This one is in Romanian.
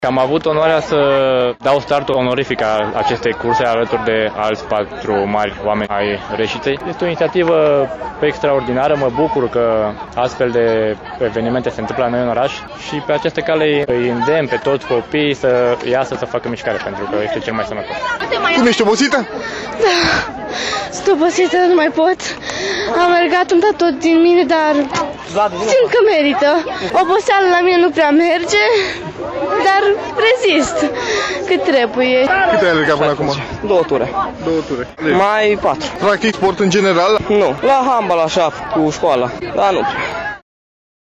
Am avut onoarea să dau startul onorific a acestei curse alături de alți 4 mari oameni ai Reșiței. Este o inițiativă extraordinară, mă bucur că astfel de evenimente se întâmplă la noi în oraș și pe aceste cale îi îndemn pe toți copiii să iasă să facă mișcare, pentru că este cel mai sănătos. Cum ești obosită? Da, sunt obosită, nu mai pot. Am alergat tot din mine, dar simt că merită. Oboseala la mine nu prea merge, dar rezist cât trebuie. Cât ai alergat până acum? 2 ture. 2 ture. Mai 4. Practic sport în general? Nu. La handbal așa, cu școala. Dar nu.